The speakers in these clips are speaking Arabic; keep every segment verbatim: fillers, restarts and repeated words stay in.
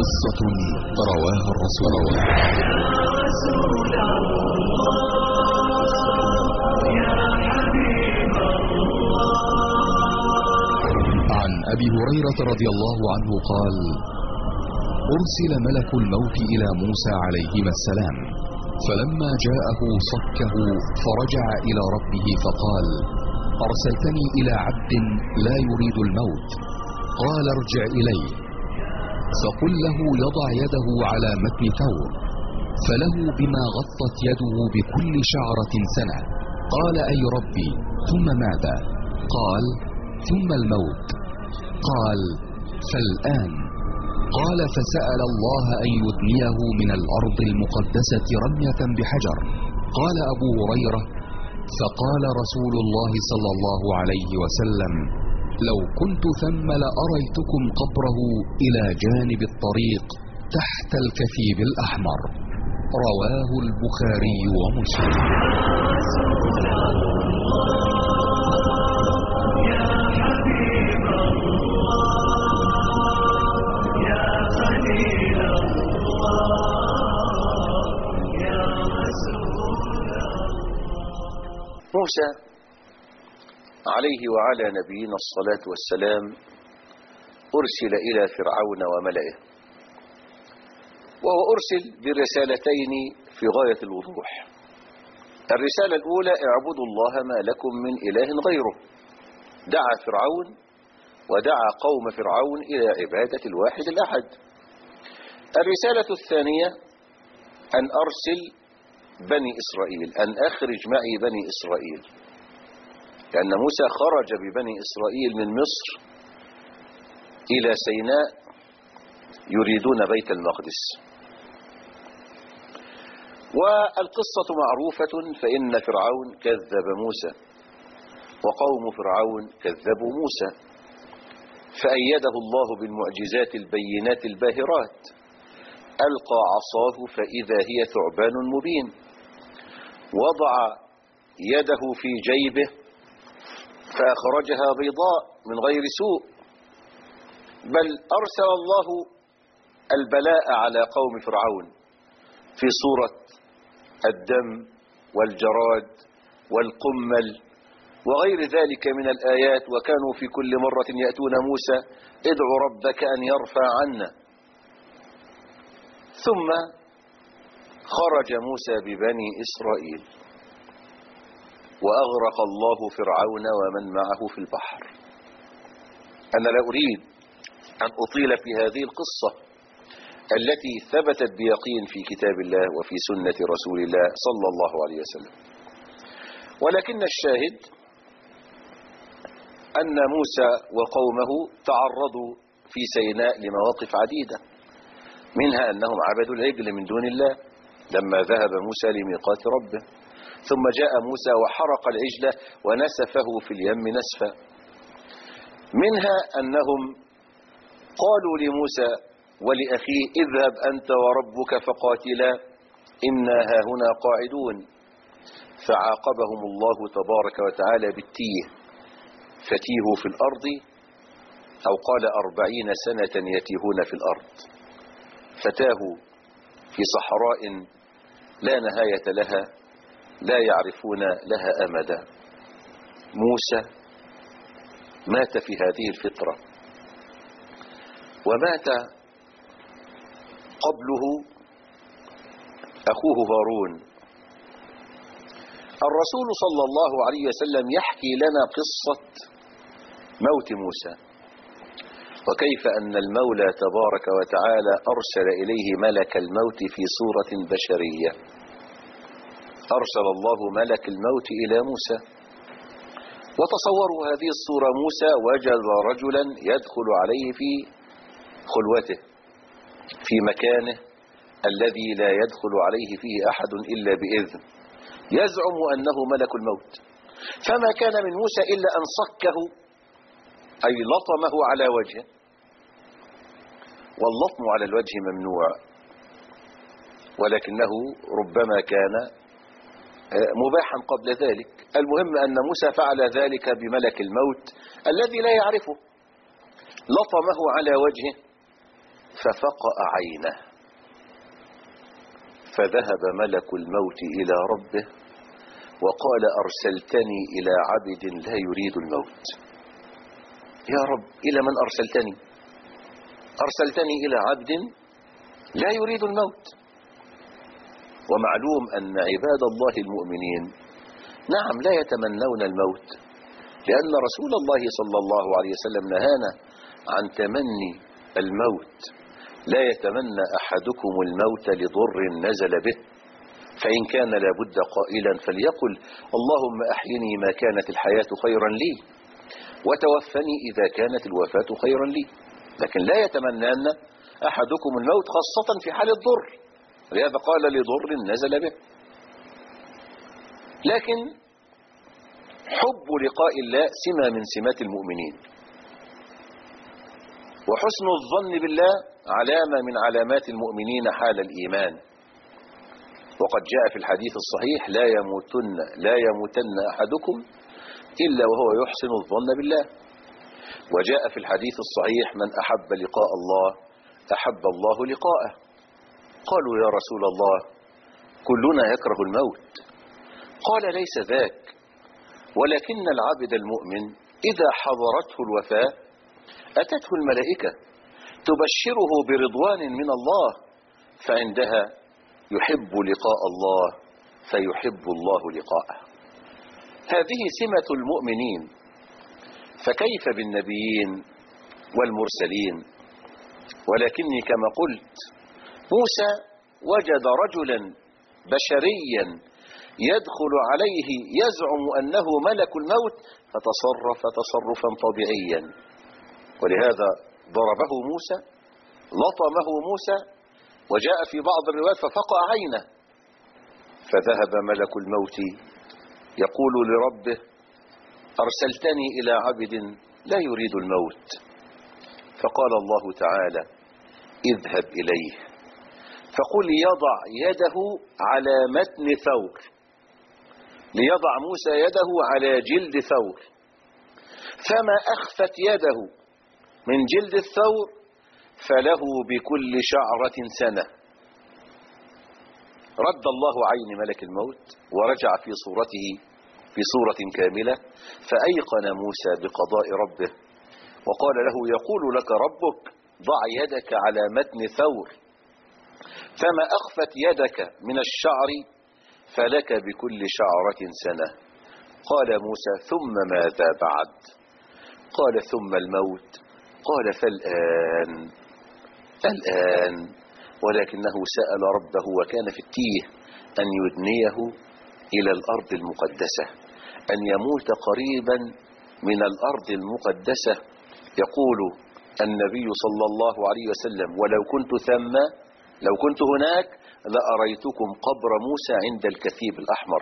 قصة رواها الرسول. عن أبي هريرة رضي الله عنه قال: أرسل ملك الموت إلى موسى عليهما السلام، فلما جاءه صكه فرجع إلى ربه فقال: أرسلتني إلى عبد لا يريد الموت، قال: ارجع إليه فقل له يضع يده على متن ثور، فله بما غطت يده بكل شعرة سنة. قال: أي ربي، ثم ماذا؟ قال: ثم الموت. قال: فالآن. قال: فسأل الله أن يدنيه من الأرض المقدسة رمية بحجر. قال أبو هريرة: فقال رسول الله صلى الله عليه وسلم: لو كنت ثم لأريتكم قبره إلى جانب الطريق تحت الكثيب الأحمر. رواه البخاري ومسلم. موسى عليه وعلى نبينا الصلاة والسلام أرسل إلى فرعون وملئه، وهو أرسل برسالتين في غاية الوضوح. الرسالة الأولى: اعبدوا الله ما لكم من إله غيره. دعا فرعون ودعا قوم فرعون إلى عبادة الواحد الأحد. الرسالة الثانية: أن أرسل بني إسرائيل، أن أخرج معي بني إسرائيل، لأن موسى خرج ببني إسرائيل من مصر إلى سيناء يريدون بيت المقدس. والقصة معروفة، فإن فرعون كذب موسى وقوم فرعون كذبوا موسى، فأيده الله بالمعجزات البينات الباهرات. ألقى عصاه فإذا هي ثعبان مبين، وضع يده في جيبه فأخرجها بيضاء من غير سوء. بل أرسل الله البلاء على قوم فرعون في صورة الدم والجراد والقمل وغير ذلك من الآيات، وكانوا في كل مرة يأتون موسى: ادع ربك أن يرفع عنا. ثم خرج موسى ببني إسرائيل وأغرق الله فرعون ومن معه في البحر. أنا لا أريد أن أطيل في هذه القصة التي ثبتت بيقين في كتاب الله وفي سنة رسول الله صلى الله عليه وسلم، ولكن الشاهد أن موسى وقومه تعرضوا في سيناء لمواقف عديدة، منها أنهم عبدوا العجل من دون الله لما ذهب موسى لميقات ربه، ثم جاء موسى وحرق العجل ونسفه في اليم نسفا. منها أنهم قالوا لموسى ولأخيه: اذهب أنت وربك فقاتلا إنا هاهنا قاعدون، فعاقبهم الله تبارك وتعالى بالتيه، فتيهوا في الأرض، أو قال أربعين سنة يتيهون في الأرض، فتاهوا في صحراء لا نهاية لها، لا يعرفون لها أمدا. موسى مات في هذه الفترة، ومات قبله أخوه هارون. الرسول صلى الله عليه وسلم يحكي لنا قصة موت موسى، وكيف أن المولى تبارك وتعالى أرسل إليه ملك الموت في صورة بشرية. أرسل الله ملك الموت إلى موسى، وتصوروا هذه الصورة: موسى وجد رجلا يدخل عليه في خلوته في مكانه الذي لا يدخل عليه فيه أحد إلا بإذن، يزعم أنه ملك الموت. فما كان من موسى إلا أن صكه، أي لطمه على وجهه، واللطم على الوجه ممنوع، ولكنه ربما كان مباحا قبل ذلك. المهم أن موسى فعل ذلك بملك الموت الذي لا يعرفه، لطمه على وجهه ففقأ عينه، فذهب ملك الموت إلى ربه وقال أرسلتني إلى عبد لا يريد الموت. يا رب إلى من أرسلتني؟ أرسلتني إلى عبد لا يريد الموت. ومعلوم أن عباد الله المؤمنين نعم لا يتمنون الموت، لأن رسول الله صلى الله عليه وسلم نهانا عن تمني الموت. لا يتمنى أحدكم الموت لضر نزل به، فإن كان لابد قائلا فليقل اللهم أحيني ما كانت الحياة خيرا لي وتوفني إذا كانت الوفاة خيرا لي. لكن لا يتمنى أحدكم الموت خاصة في حال الضر، لهذا قال لضر نزل به. لكن حب لقاء الله سمة من سمات المؤمنين، وحسن الظن بالله علامة من علامات المؤمنين حال الإيمان. وقد جاء في الحديث الصحيح لا يموتن لا يموتن أحدكم إلا وهو يحسن الظن بالله. وجاء في الحديث الصحيح من أحب لقاء الله أحب الله لقاءه. قالوا يا رسول الله كلنا يكره الموت. قال ليس ذاك، ولكن العبد المؤمن إذا حضرته الوفاة أتته الملائكة تبشره برضوان من الله، فعندها يحب لقاء الله فيحب الله لقاءه. هذه سمة المؤمنين، فكيف بالنبيين والمرسلين؟ ولكني كما قلت موسى وجد رجلا بشريا يدخل عليه يزعم أنه ملك الموت فتصرف تصرفا طبيعيا، ولهذا ضربه موسى لطمه موسى، وجاء في بعض الروايات ففقأ عينه، فذهب ملك الموت يقول لربه أرسلتني إلى عبد لا يريد الموت. فقال الله تعالى اذهب إليه فقل يضع يده على متن ثور، ليضع موسى يده على جلد ثور، فما أخفت يده من جلد الثور فله بكل شعرة سنة. رد الله عين ملك الموت ورجع في صورته في صورة كاملة، فأيقن موسى بقضاء ربه وقال له يقول لك ربك ضع يدك على متن ثور، فما أخفت يدك من الشعر فلك بكل شعرة سنة. قال موسى ثم ماذا بعد؟ قال ثم الموت. قال فالآن الآن، ولكنه سأل ربه وكان في التيه أن يدنيه إلى الأرض المقدسة، أن يموت قريبا من الأرض المقدسة. يقول النبي صلى الله عليه وسلم ولو كنت ثم لو كنت هناك لأريتكم قبر موسى عند الكثيب الأحمر.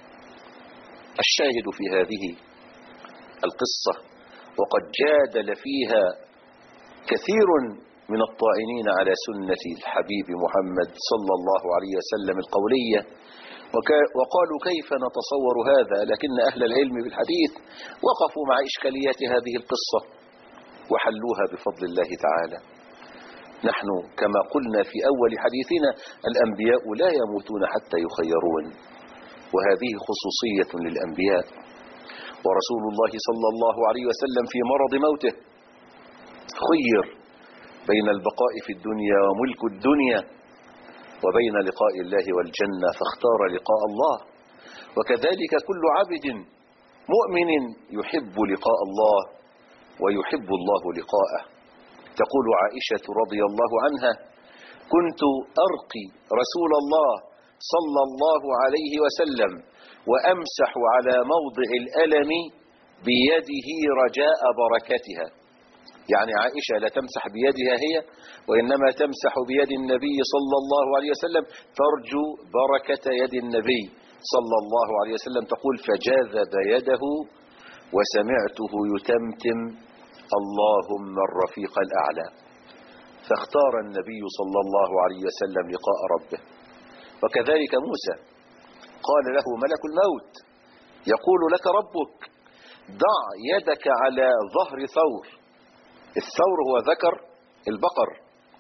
الشاهد في هذه القصة وقد جادل فيها كثير من الطائنين على سنة الحبيب محمد صلى الله عليه وسلم القولية، وقالوا كيف نتصور هذا، لكن أهل العلم بالحديث وقفوا مع إشكاليات هذه القصة وحلوها بفضل الله تعالى. نحن كما قلنا في أول حديثنا الأنبياء لا يموتون حتى يخيرون، وهذه خصوصية للأنبياء. ورسول الله صلى الله عليه وسلم في مرض موته خير بين البقاء في الدنيا وملك الدنيا وبين لقاء الله والجنة، فاختار لقاء الله. وكذلك كل عبد مؤمن يحب لقاء الله ويحب الله لقاءه. تقول عائشة رضي الله عنها كنت أرقي رسول الله صلى الله عليه وسلم وأمسح على موضع الألم بيده رجاء بركتها. يعني عائشة لا تمسح بيدها هي، وإنما تمسح بيد النبي صلى الله عليه وسلم ترجو بركة يد النبي صلى الله عليه وسلم. تقول فجاذب يده وسمعته يتمتم اللهم الرفيق الأعلى. فاختار النبي صلى الله عليه وسلم لقاء ربه. وكذلك موسى قال له ملك الموت يقول لك ربك ضع يدك على ظهر ثور. الثور هو ذكر البقر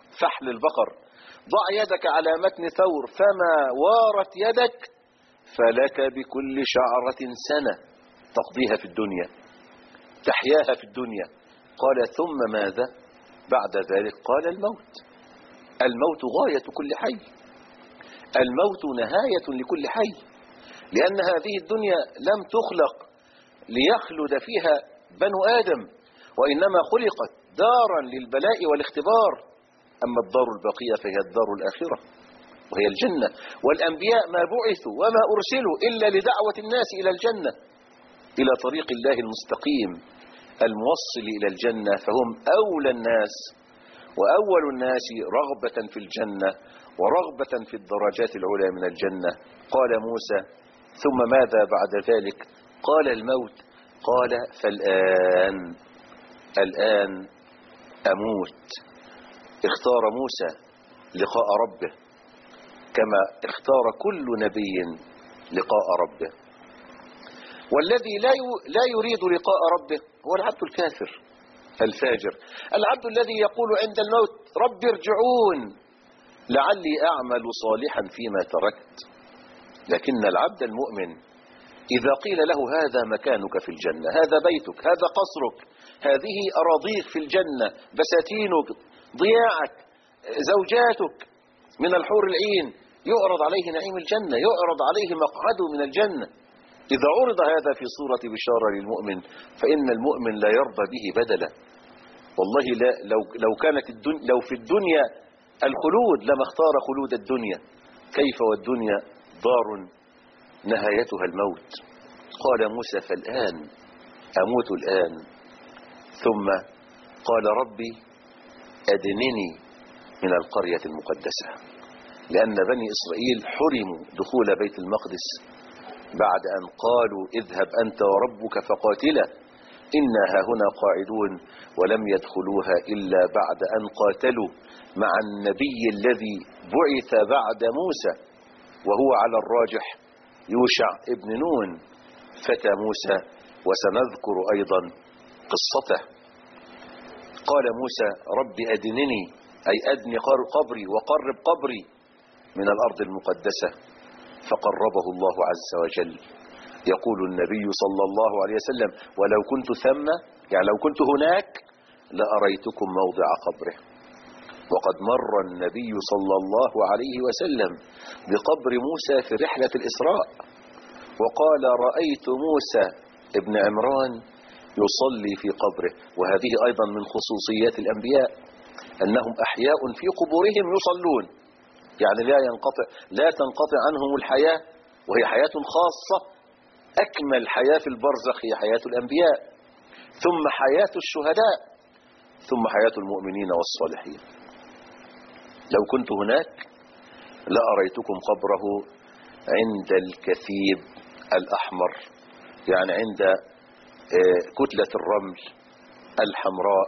فحل البقر، ضع يدك على متن ثور فما وارت يدك فلك بكل شعرة سنة تقضيها في الدنيا تحياها في الدنيا. قال ثم ماذا بعد ذلك؟ قال الموت. الموت غاية كل حي، الموت نهاية لكل حي، لأن هذه الدنيا لم تخلق ليخلد فيها بنو آدم، وإنما خلقت دارا للبلاء والاختبار. أما الدار الباقية فهي الدار الآخرة وهي الجنة، والأنبياء ما بعثوا وما أرسلوا إلا لدعوة الناس إلى الجنة، إلى طريق الله المستقيم الموصل إلى الجنة، فهم أولى الناس وأول الناس رغبة في الجنة ورغبة في الدرجات العلى من الجنة. قال موسى ثم ماذا بعد ذلك؟ قال الموت. قال فالآن الآن أموت. اختار موسى لقاء ربه كما اختار كل نبي لقاء ربه. والذي لا لا يريد لقاء ربه هو العبد الكافر الفاجر، العبد الذي يقول عند الموت رب ارجعون لعلي أعمل صالحا فيما تركت. لكن العبد المؤمن إذا قيل له هذا مكانك في الجنة، هذا بيتك، هذا قصرك، هذه أراضيك في الجنة، بساتينك، ضياعك، زوجاتك من الحور العين، يعرض عليه نعيم الجنة، يعرض عليه مقعده من الجنة. إذا عرض هذا في صورة بشارة للمؤمن فإن المؤمن لا يرضى به بدلا. والله لا لو لو كانت الدنيا لو في الدنيا الخلود لما اختار خلود الدنيا، كيف والدنيا دار نهايتها الموت. قال موسى فالآن أموت الآن. ثم قال ربي أدنني من القرية المقدسة، لأن بني إسرائيل حرموا دخول بيت المقدس بعد أن قالوا اذهب أنت وربك فقاتلا إنا هاهنا قاعدون، ولم يدخلوها إلا بعد أن قاتلوا مع النبي الذي بعث بعد موسى وهو على الراجح يوشع ابن نون فتى موسى، وسنذكر أيضا قصته. قال موسى رب أدنني أي أدني قبري وقرب قبري من الأرض المقدسة، فقربه الله عز وجل. يقول النبي صلى الله عليه وسلم ولو كنت ثم، يعني لو كنت هناك لأريتكم موضع قبره. وقد مر النبي صلى الله عليه وسلم بقبر موسى في رحلة الإسراء وقال رأيت موسى ابن عمران يصلي في قبره. وهذه أيضا من خصوصيات الأنبياء أنهم أحياء في قبورهم يصلون، يعني لا ينقطع لا تنقطع عنهم الحياة، وهي حياة خاصة. أكمل حياة في البرزخ هي حياة الأنبياء، ثم حياة الشهداء، ثم حياة المؤمنين والصالحين. لو كنت هناك لأريتكم قبره عند الكثيب الأحمر، يعني عند كتلة الرمل الحمراء.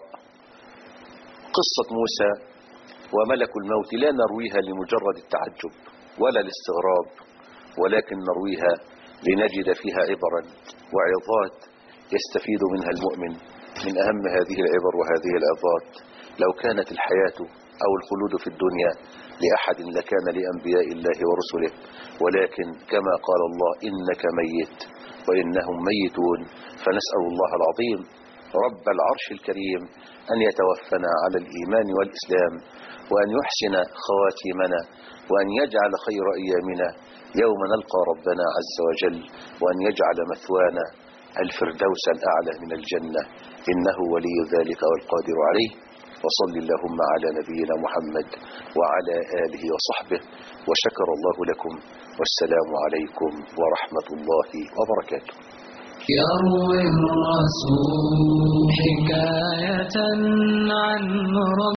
قصة موسى وملك الموت لا نرويها لمجرد التعجب ولا الاستغراب، ولكن نرويها لنجد فيها عبرا وعظات يستفيد منها المؤمن. من أهم هذه العبر وهذه العظات لو كانت الحياة أو الخلود في الدنيا لأحد لكان لأنبياء الله ورسله، ولكن كما قال الله إنك ميت وإنهم ميتون. فنسأل الله العظيم رب العرش الكريم أن يتوفنا على الإيمان والإسلام، وأن يحسن خواتمنا، وأن يجعل خير أيامنا يوم نلقى ربنا عز وجل، وأن يجعل مثوانا الفردوس الأعلى من الجنة، إنه ولي ذلك والقادر عليه. وصل اللهم على نبينا محمد وعلى آله وصحبه، وشكر الله لكم، والسلام عليكم ورحمة الله وبركاته. يروي الرسول حكاية عن